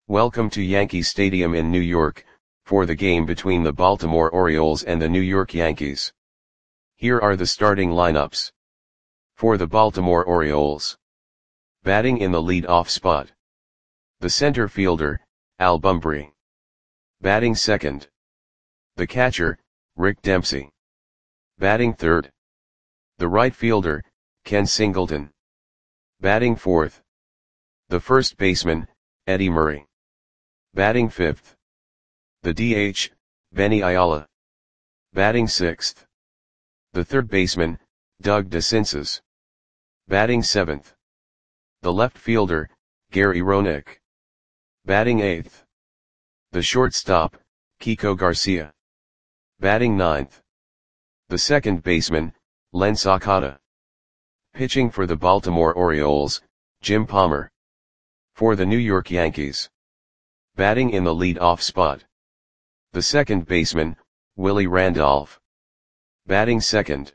Welcome to Yankee Stadium in New York, for the game between the Baltimore Orioles and the New York Yankees. Here are the starting lineups. For the Baltimore Orioles. Batting in the lead-off spot. The center fielder, Al Bumbry. Batting second. The catcher, Rick Dempsey. Batting third. The right fielder, Ken Singleton. Batting fourth. The first baseman, Eddie Murray. Batting fifth. The DH, Benny Ayala. Batting sixth. The third baseman, Doug DeCinces. Batting seventh. The left fielder, Gary Roenick. Batting eighth. The shortstop, Kiko Garcia. Batting ninth. The second baseman, Len Sakata. Pitching for the Baltimore Orioles, Jim Palmer. For the New York Yankees. Batting in the lead-off spot. The second baseman, Willie Randolph. Batting second.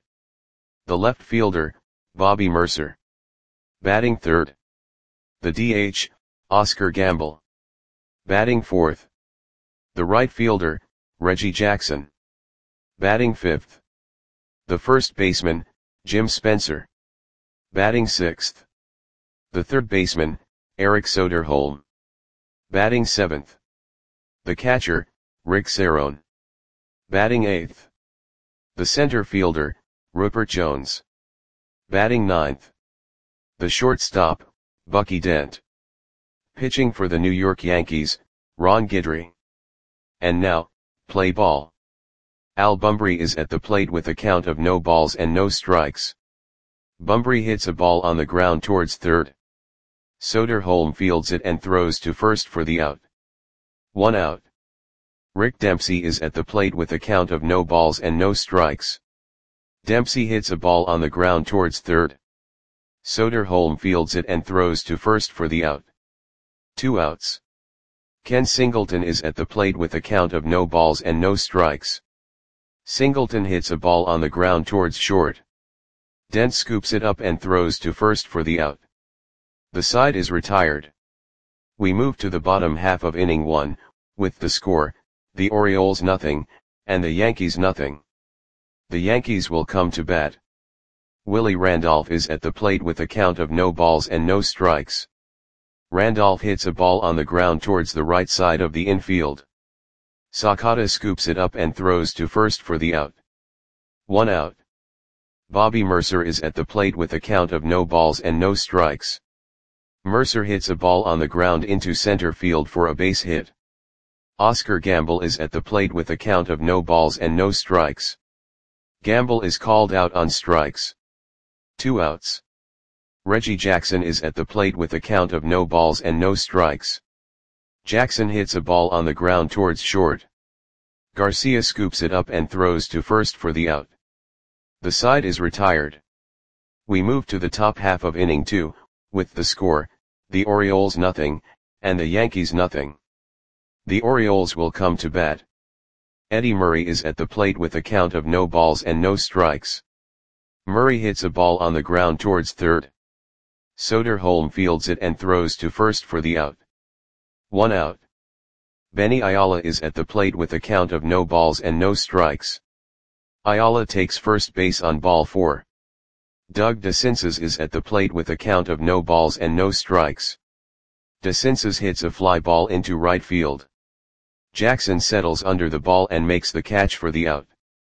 The left fielder, Bobby Murcer. Batting third. The DH, Oscar Gamble. Batting fourth. The right fielder, Reggie Jackson. Batting fifth. The first baseman, Jim Spencer. Batting sixth. The third baseman, Eric Soderholm. Batting seventh. The catcher, Rick Cerone. Batting eighth. The center fielder, Rupert Jones. Batting ninth. The shortstop, Bucky Dent. Pitching for the New York Yankees, Ron Guidry. And now, play ball. Al Bumbry is at the plate with a count of no balls and no strikes. Bumbry hits a ball on the ground towards third. Soderholm fields it and throws to first for the out. 1 out. Rick Dempsey is at the plate with a count of no balls and no strikes. Dempsey hits a ball on the ground towards third. Soderholm fields it and throws to first for the out. 2 outs. Ken Singleton is at the plate with a count of no balls and no strikes. Singleton hits a ball on the ground towards short. Dent scoops it up and throws to first for the out. The side is retired. We move to the bottom half of inning 1, with the score, the Orioles nothing, and the Yankees nothing. The Yankees will come to bat. Willie Randolph is at the plate with a count of no balls and no strikes. Randolph hits a ball on the ground towards the right side of the infield. Sakata scoops it up and throws to first for the out. 1 out. Bobby Murcer is at the plate with a count of no balls and no strikes. Murcer hits a ball on the ground into center field for a base hit. Oscar Gamble is at the plate with a count of no balls and no strikes. Gamble is called out on strikes. 2 outs. Reggie Jackson is at the plate with a count of no balls and no strikes. Jackson hits a ball on the ground towards short. Garcia scoops it up and throws to first for the out. The side is retired. We move to the top half of inning 2, with the score, the Orioles nothing, and the Yankees nothing. The Orioles will come to bat. Eddie Murray is at the plate with a count of no balls and no strikes. Murray hits a ball on the ground towards third. Soderholm fields it and throws to first for the out. 1 out. Benny Ayala is at the plate with a count of no balls and no strikes. Ayala takes first base on ball 4. Doug DeCinces is at the plate with a count of no balls and no strikes. DeCinces hits a fly ball into right field. Jackson settles under the ball and makes the catch for the out.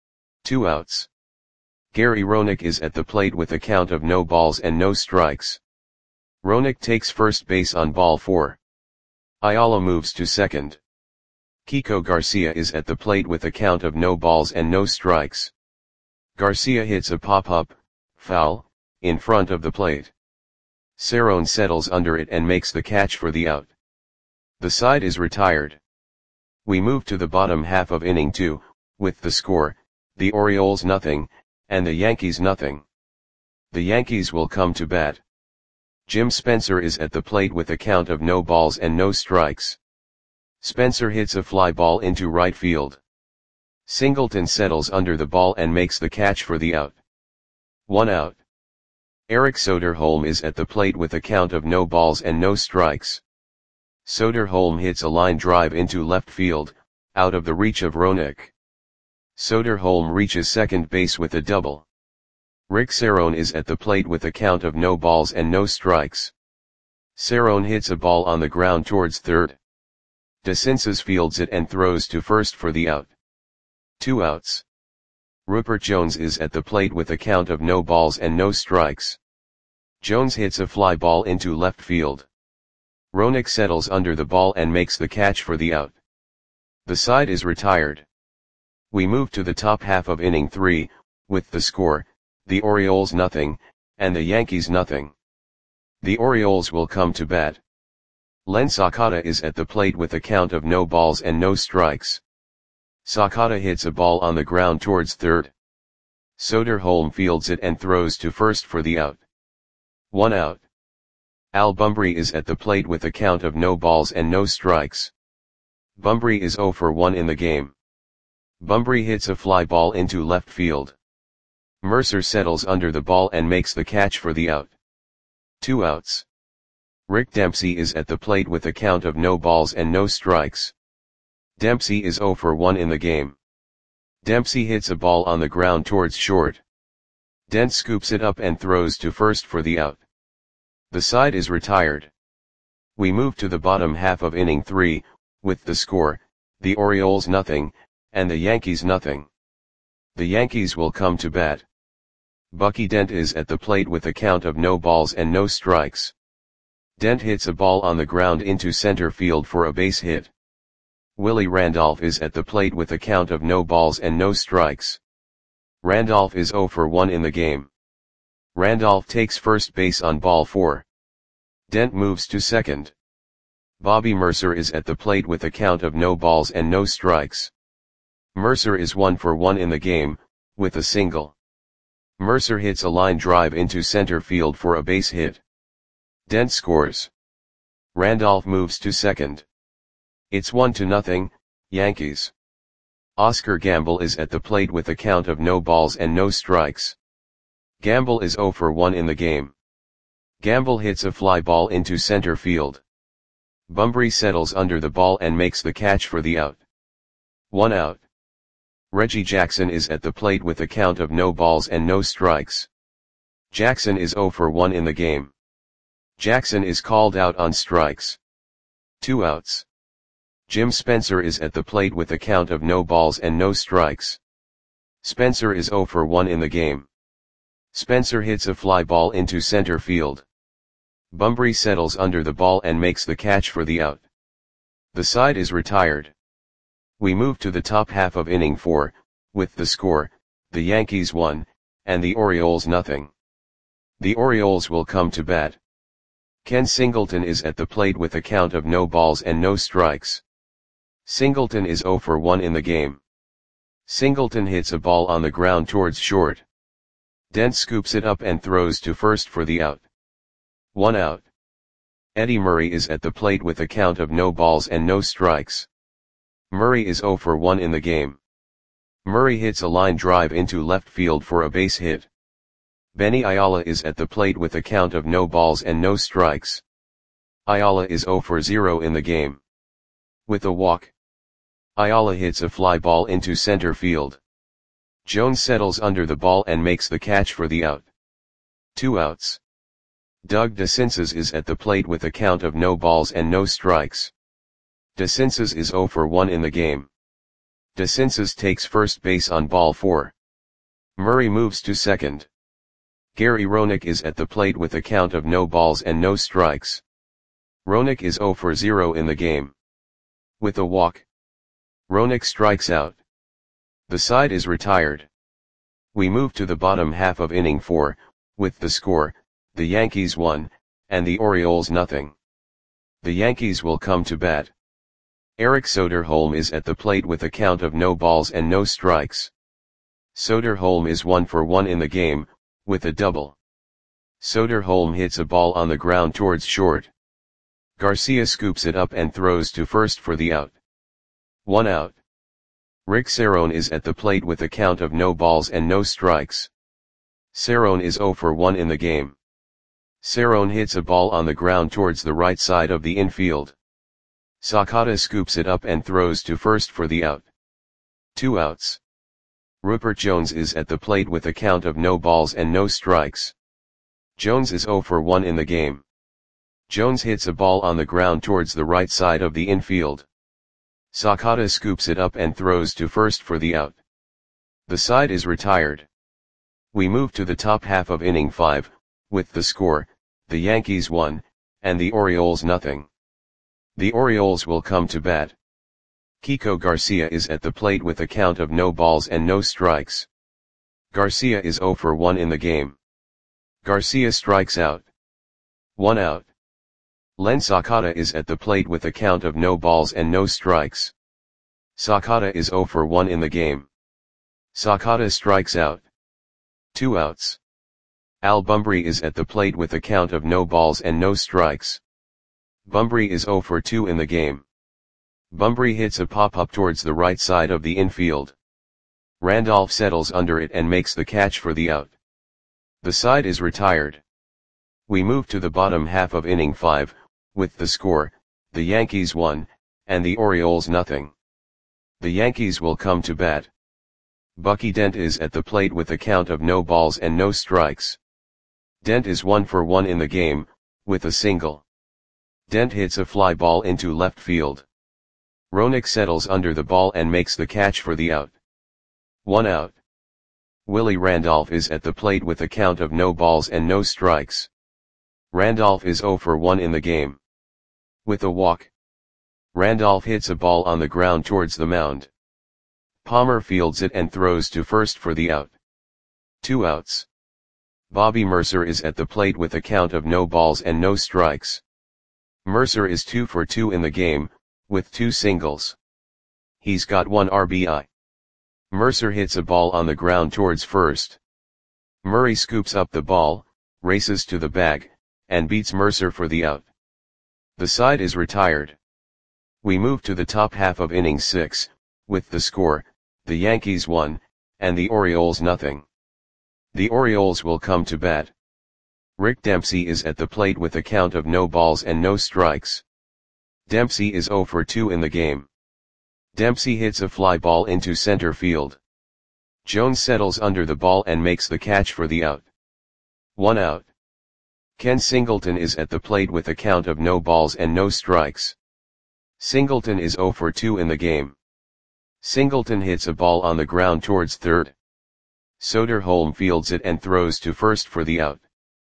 2 outs. Gary Roenick is at the plate with a count of no balls and no strikes. Roenick takes first base on ball 4. Ayala moves to second. Kiko Garcia is at the plate with a count of no balls and no strikes. Garcia hits a pop-up, foul, in front of the plate. Cerone settles under it and makes the catch for the out. The side is retired. We move to the bottom half of inning 2, with the score, the Orioles nothing, and the Yankees nothing. The Yankees will come to bat. Jim Spencer is at the plate with a count of no balls and no strikes. Spencer hits a fly ball into right field. Singleton settles under the ball and makes the catch for the out. 1 out. Eric Soderholm is at the plate with a count of no balls and no strikes. Soderholm hits a line drive into left field, out of the reach of Roenick. Soderholm reaches second base with a double. Rick Cerrone is at the plate with a count of no balls and no strikes. Cerrone hits a ball on the ground towards third. DeCinces fields it and throws to first for the out. 2 outs. Rupert Jones is at the plate with a count of no balls and no strikes. Jones hits a fly ball into left field. Roenick settles under the ball and makes the catch for the out. The side is retired. We move to the top half of inning 3, with the score, the Orioles nothing, and the Yankees nothing. The Orioles will come to bat. Len Sakata is at the plate with a count of no balls and no strikes. Sakata hits a ball on the ground towards third. Soderholm fields it and throws to first for the out. 1 out. Al Bumbry is at the plate with a count of no balls and no strikes. Bumbry is 0 for 1 in the game. Bumbry hits a fly ball into left field. Mercer settles under the ball and makes the catch for the out. 2 outs. Rick Dempsey is at the plate with a count of no balls and no strikes. Dempsey is 0 for 1 in the game. Dempsey hits a ball on the ground towards short. Dent scoops it up and throws to first for the out. The side is retired. We move to the bottom half of inning 3, with the score, the Orioles nothing, and the Yankees nothing. The Yankees will come to bat. Bucky Dent is at the plate with a count of no balls and no strikes. Dent hits a ball on the ground into center field for a base hit. Willie Randolph is at the plate with a count of no balls and no strikes. Randolph is 0 for 1 in the game. Randolph takes first base on ball 4. Dent moves to second. Bobby Mercer is at the plate with a count of no balls and no strikes. Mercer is 1 for 1 in the game, with a single. Mercer hits a line drive into center field for a base hit. Dent scores. Randolph moves to second. It's 1-0, Yankees. Oscar Gamble is at the plate with a count of no balls and no strikes. Gamble is 0 for 1 in the game. Gamble hits a fly ball into center field. Bumbry settles under the ball and makes the catch for the out. 1 out. Reggie Jackson is at the plate with a count of no balls and no strikes. Jackson is 0 for 1 in the game. Jackson is called out on strikes. 2 outs. Jim Spencer is at the plate with a count of no balls and no strikes. Spencer is 0 for 1 in the game. Spencer hits a fly ball into center field. Bumbry settles under the ball and makes the catch for the out. The side is retired. We move to the top half of inning 4, with the score, the Yankees 1, and the Orioles nothing. The Orioles will come to bat. Ken Singleton is at the plate with a count of no balls and no strikes. Singleton is 0 for 1 in the game. Singleton hits a ball on the ground towards short. Dent scoops it up and throws to first for the out. 1 out. Eddie Murray is at the plate with a count of no balls and no strikes. Murray is 0 for 1 in the game. Murray hits a line drive into left field for a base hit. Benny Ayala is at the plate with a count of no balls and no strikes. Ayala is 0 for 0 in the game. With a walk, Ayala hits a fly ball into center field. Jones settles under the ball and makes the catch for the out. 2 outs. Doug DeCinces is at the plate with a count of no balls and no strikes. DeCinces is 0 for 1 in the game. DeCinces takes first base on ball 4. Murray moves to second. Gary Roenick is at the plate with a count of no balls and no strikes. Roenick is 0 for 0 in the game. With a walk, Roenick strikes out. The side is retired. We move to the bottom half of inning 4, with the score, the Yankees 1, and the Orioles nothing. The Yankees will come to bat. Eric Soderholm is at the plate with a count of no balls and no strikes. Soderholm is 1 for 1 in the game, with a double. Soderholm hits a ball on the ground towards short. Garcia scoops it up and throws to first for the out. 1 out. Rick Cerrone is at the plate with a count of no balls and no strikes. Cerrone is 0 for 1 in the game. Cerrone hits a ball on the ground towards the right side of the infield. Sakata scoops it up and throws to first for the out. 2 outs. Rupert Jones is at the plate with a count of no balls and no strikes. Jones is 0 for 1 in the game. Jones hits a ball on the ground towards the right side of the infield. Sakata scoops it up and throws to first for the out. The side is retired. We move to the top half of inning 5, with the score, the Yankees 1, and the Orioles nothing. The Orioles will come to bat. Kiko Garcia is at the plate with a count of no balls and no strikes. Garcia is 0 for 1 in the game. Garcia strikes out. 1 out. Len Sakata is at the plate with a count of no balls and no strikes. Sakata is 0 for 1 in the game. Sakata strikes out. 2 outs. Al Bumbry is at the plate with a count of no balls and no strikes. Bumbry is 0 for 2 in the game. Bumbry hits a pop-up towards the right side of the infield. Randolph settles under it and makes the catch for the out. The side is retired. We move to the bottom half of inning 5, with the score, the Yankees 1, and the Orioles nothing. The Yankees will come to bat. Bucky Dent is at the plate with a count of no balls and no strikes. Dent is 1 for 1 in the game, with a single. Dent hits a fly ball into left field. Roenick settles under the ball and makes the catch for the out. 1 out. Willie Randolph is at the plate with a count of no balls and no strikes. Randolph is 0 for 1 in the game. With a walk. Randolph hits a ball on the ground towards the mound. Palmer fields it and throws to first for the out. 2 outs. Bobby Mercer is at the plate with a count of no balls and no strikes. Mercer is 2 for 2 in the game, with 2 singles. He's got 1 RBI. Mercer hits a ball on the ground towards first. Murray scoops up the ball, races to the bag, and beats Mercer for the out. The side is retired. We move to the top half of inning 6, with the score, the Yankees 1, and the Orioles nothing. The Orioles will come to bat. Rick Dempsey is at the plate with a count of no balls and no strikes. Dempsey is 0 for 2 in the game. Dempsey hits a fly ball into center field. Jones settles under the ball and makes the catch for the out. 1 out. Ken Singleton is at the plate with a count of no balls and no strikes. Singleton is 0 for 2 in the game. Singleton hits a ball on the ground towards third. Soderholm fields it and throws to first for the out.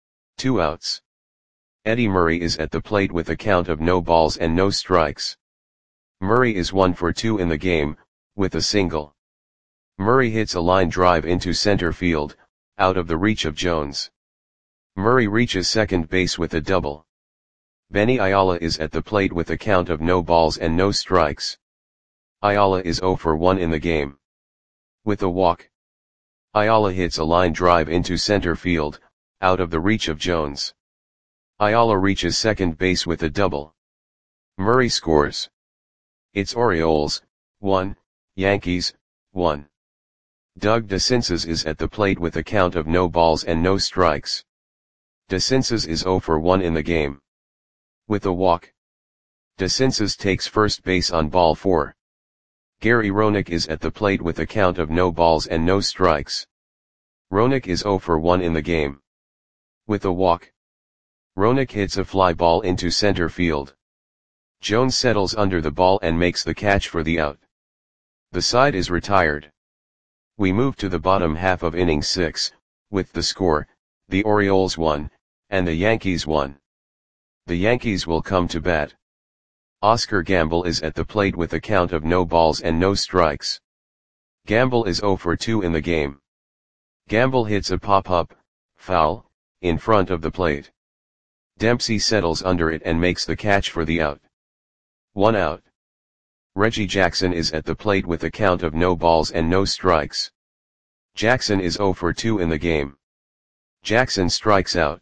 2 outs. Eddie Murray is at the plate with a count of no balls and no strikes. Murray is 1 for 2 in the game, with a single. Murray hits a line drive into center field, out of the reach of Jones. Murray reaches second base with a double. Benny Ayala is at the plate with a count of no balls and no strikes. Ayala is 0 for 1 in the game. With a walk. Ayala hits a line drive into center field, out of the reach of Jones. Ayala reaches second base with a double. Murray scores. It's Orioles, 1, Yankees, 1. Doug DeCinces is at the plate with a count of no balls and no strikes. DeCinces is 0 for 1 in the game. With a walk. DeCinces takes first base on ball 4. Gary Roenick is at the plate with a count of no balls and no strikes. Roenick is 0 for 1 in the game. With a walk. Roenick hits a fly ball into center field. Jones settles under the ball and makes the catch for the out. The side is retired. We move to the bottom half of inning 6, with the score, the Orioles 1, and the Yankees 1. The Yankees will come to bat. Oscar Gamble is at the plate with a count of no balls and no strikes. Gamble is 0 for 2 in the game. Gamble hits a pop-up, foul, in front of the plate. Dempsey settles under it and makes the catch for the out. 1 out. Reggie Jackson is at the plate with a count of no balls and no strikes. Jackson is 0 for 2 in the game. Jackson strikes out.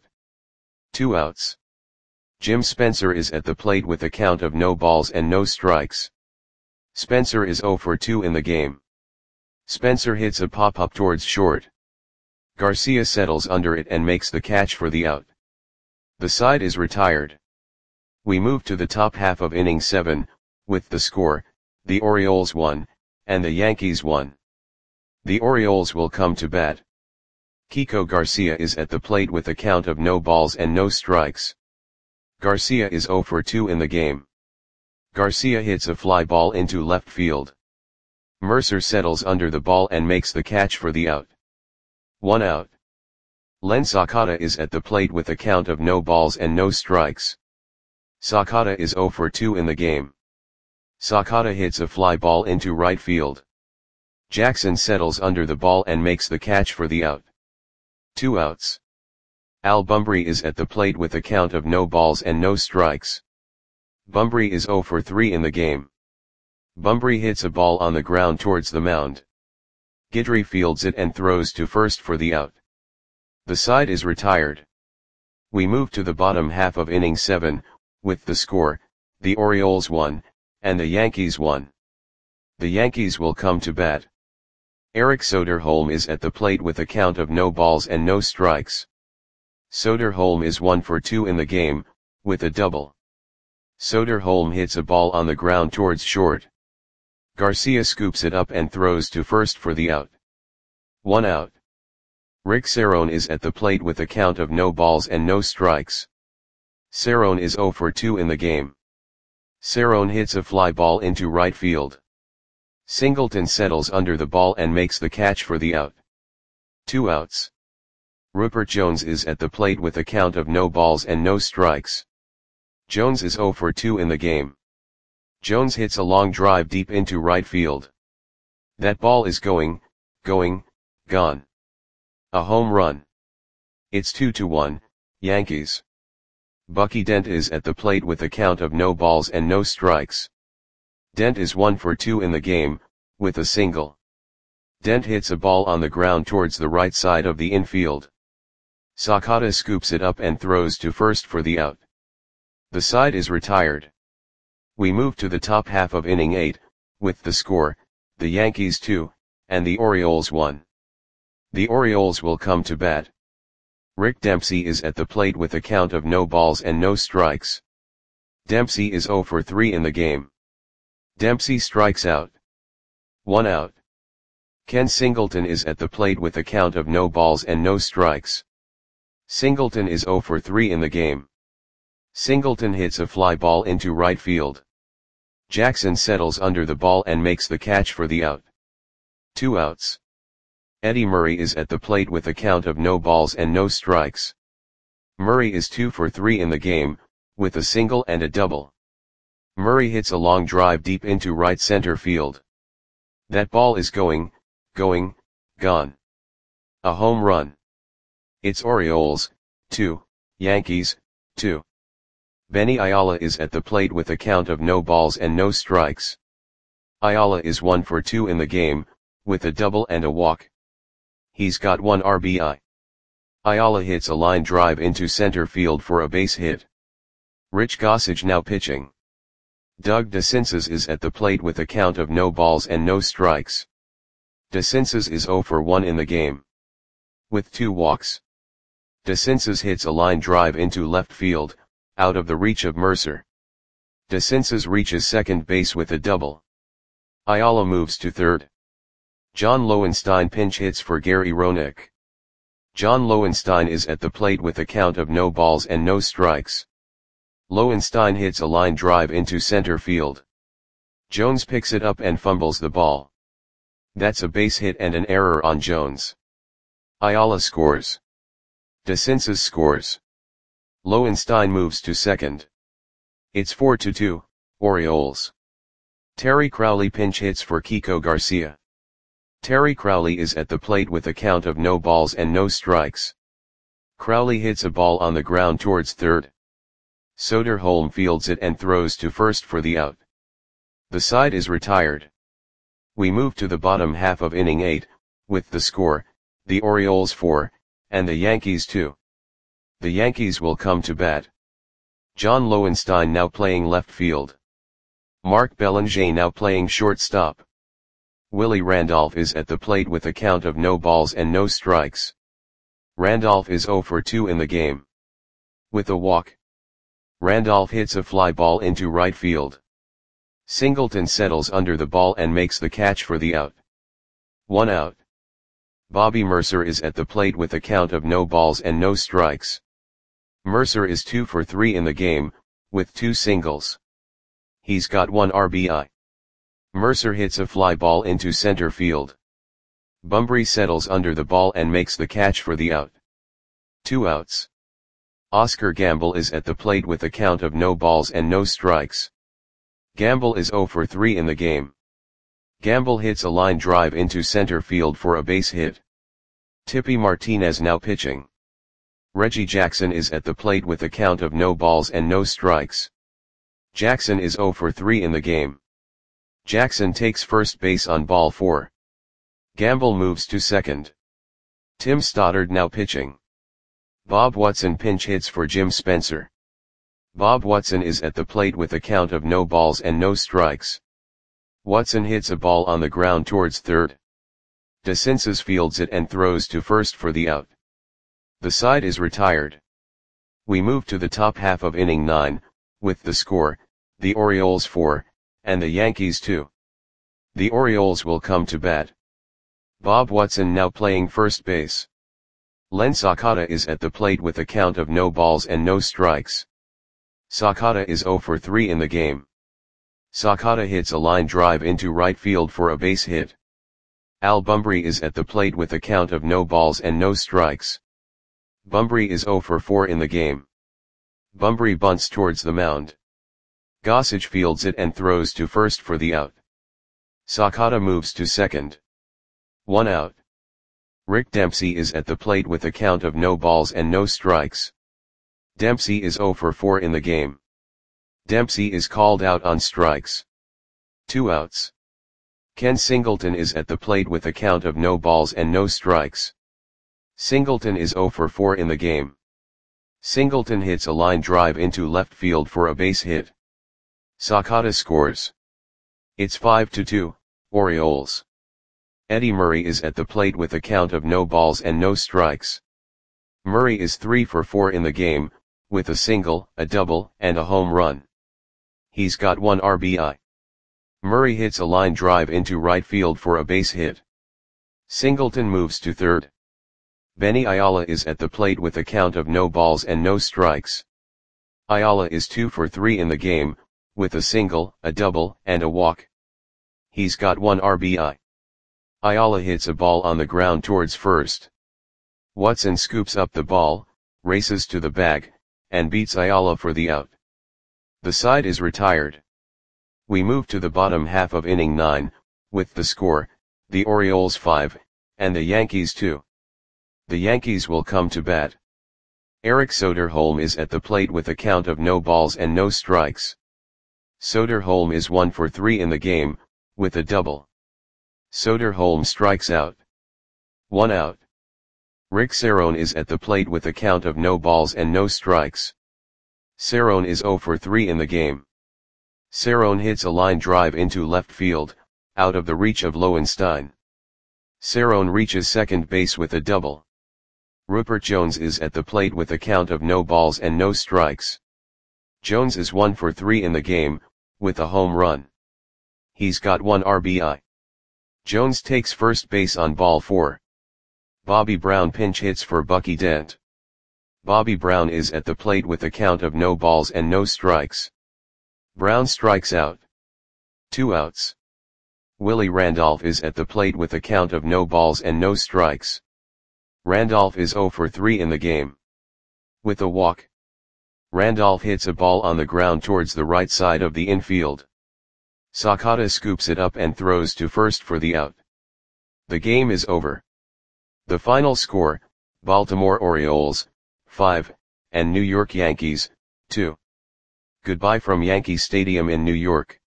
2 outs. Jim Spencer is at the plate with a count of no balls and no strikes. Spencer is 0 for 2 in the game. Spencer hits a pop-up towards short. Garcia settles under it and makes the catch for the out. The side is retired. We move to the top half of inning 7, With the score, the Orioles won, and the Yankees won. The Orioles will come to bat. Kiko Garcia is at the plate with a count of no balls and no strikes. Garcia is 0 for 2 in the game. Garcia hits a fly ball into left field. Mercer settles under the ball and makes the catch for the out. 1 out. Len Sakata is at the plate with a count of no balls and no strikes. Sakata is 0 for 2 in the game. Sakata hits a fly ball into right field. Jackson settles under the ball and makes the catch for the out. 2 outs. Al Bumbry is at the plate with a count of no balls and no strikes. Bumbry is 0 for 3 in the game. Bumbry hits a ball on the ground towards the mound. Guidry fields it and throws to first for the out. The side is retired. We move to the bottom half of inning 7, with the score, the Orioles won, and the Yankees won. The Yankees will come to bat. Eric Soderholm is at the plate with a count of no balls and no strikes. Soderholm is 1 for 2 in the game, with a double. Soderholm hits a ball on the ground towards short. Garcia scoops it up and throws to first for the out. 1 out. Rick Cerrone is at the plate with a count of no balls and no strikes. Cerrone is 0 for 2 in the game. Cerrone hits a fly ball into right field. Singleton settles under the ball and makes the catch for the out. 2 outs. Rupert Jones is at the plate with a count of no balls and no strikes. Jones is 0 for 2 in the game. Jones hits a long drive deep into right field. That ball is going, gone. A home run. It's 2-1, Yankees. Bucky Dent is at the plate with a count of no balls and no strikes. Dent is 1 for 2 in the game, with a single. Dent hits a ball on the ground towards the right side of the infield. Sakata scoops it up and throws to first for the out. The side is retired. We move to the top half of inning 8, with the score, the Yankees 2, and the Orioles 1. The Orioles will come to bat. Rick Dempsey is at the plate with a count of no balls and no strikes. Dempsey is 0 for 3 in the game. Dempsey strikes out. 1 out. Ken Singleton is at the plate with a count of no balls and no strikes. Singleton is 0 for 3 in the game. Singleton hits a fly ball into right field. Jackson settles under the ball and makes the catch for the out. 2 outs. Eddie Murray is at the plate with a count of no balls and no strikes. Murray is 2 for 3 in the game, with a single and a double. Murray hits a long drive deep into right center field. That ball is going, gone. A home run. It's Orioles, 2, Yankees, 2. Benny Ayala is at the plate with a count of no balls and no strikes. Ayala is 1 for 2 in the game, with a double and a walk. He's got 1 RBI. Ayala hits a line drive into center field for a base hit. Rich Gossage now pitching. Doug DeCinces is at the plate with a count of no balls and no strikes. DeCinces is 0 for 1 in the game. With 2 walks. DeCinces hits a line drive into left field, out of the reach of Mercer. DeCinces reaches second base with a double. Ayala moves to third. John Lowenstein pinch hits for Gary Roenick. John Lowenstein is at the plate with a count of no balls and no strikes. Lowenstein hits a line drive into center field. Jones picks it up and fumbles the ball. That's a base hit and an error on Jones. Ayala scores. DeCinces scores. Lowenstein moves to second. It's 4-2, Orioles. Terry Crowley pinch hits for Kiko Garcia. Terry Crowley is at the plate with a count of no balls and no strikes. Crowley hits a ball on the ground towards third. Soderholm fields it and throws to first for the out. The side is retired. We move to the bottom half of inning 8, with the score, the Orioles 4, and the Yankees 2. The Yankees will come to bat. John Lowenstein now playing left field. Mark Belanger now playing shortstop. Willie Randolph is at the plate with a count of no balls and no strikes. Randolph is 0 for 2 in the game. With a walk. Randolph hits a fly ball into right field. Singleton settles under the ball and makes the catch for the out. 1 out. Bobby Murcer is at the plate with a count of no balls and no strikes. Murcer is 2 for 3 in the game, with 2 singles. He's got 1 RBI. Murcer hits a fly ball into center field. Bunbury settles under the ball and makes the catch for the out. 2 outs. Oscar Gamble is at the plate with a count of no balls and no strikes. Gamble is 0 for 3 in the game. Gamble hits a line drive into center field for a base hit. Tippy Martinez now pitching. Reggie Jackson is at the plate with a count of no balls and no strikes. Jackson is 0 for 3 in the game. Jackson takes first base on ball 4. Gamble moves to second. Tim Stoddard now pitching. Bob Watson pinch hits for Jim Spencer. Bob Watson is at the plate with a count of no balls and no strikes. Watson hits a ball on the ground towards third. DeCinces fields it and throws to first for the out. The side is retired. We move to the top half of inning 9, with the score, the Orioles 4, and the Yankees 2. The Orioles will come to bat. Bob Watson now playing first base. Len Sakata is at the plate with a count of no balls and no strikes. Sakata is 0 for 3 in the game. Sakata hits a line drive into right field for a base hit. Al Bunbury is at the plate with a count of no balls and no strikes. Bunbury is 0 for 4 in the game. Bunbury bunts towards the mound. Gossage fields it and throws to first for the out. Sakata moves to second. 1 out. Rick Dempsey is at the plate with a count of no balls and no strikes. Dempsey is 0 for 4 in the game. Dempsey is called out on strikes. 2 outs. Ken Singleton is at the plate with a count of no balls and no strikes. Singleton is 0 for 4 in the game. Singleton hits a line drive into left field for a base hit. Sakata scores. It's 5-2, Orioles. Eddie Murray is at the plate with a count of no balls and no strikes. Murray is 3 for 4 in the game, with a single, a double, and a home run. He's got 1 RBI. Murray hits a line drive into right field for a base hit. Singleton moves to third. Benny Ayala is at the plate with a count of no balls and no strikes. Ayala is 2 for 3 in the game, with a single, a double, and a walk. He's got 1 RBI. Ayala hits a ball on the ground towards first. Watson scoops up the ball, races to the bag, and beats Ayala for the out. The side is retired. We move to the bottom half of inning 9, with the score, the Orioles 5, and the Yankees 2. The Yankees will come to bat. Eric Soderholm is at the plate with a count of no balls and no strikes. Soderholm is 1 for 3 in the game, with a double. Soderholm strikes out. 1 out. Rick Cerrone is at the plate with a count of no balls and no strikes. Cerrone is 0 for 3 in the game. Cerrone hits a line drive into left field, out of the reach of Lowenstein. Cerrone reaches second base with a double. Rupert Jones is at the plate with a count of no balls and no strikes. Jones is 1 for 3 in the game, with a home run. He's got 1 RBI. Jones takes first base on ball 4. Bobby Brown pinch hits for Bucky Dent. Bobby Brown is at the plate with a count of no balls and no strikes. Brown strikes out. 2 outs. Willie Randolph is at the plate with a count of no balls and no strikes. Randolph is 0 for 3 in the game. With a walk. Randolph hits a ball on the ground towards the right side of the infield. Sakata scoops it up and throws to first for the out. The game is over. The final score, Baltimore Orioles, 5, and New York Yankees, 2. Goodbye from Yankee Stadium in New York.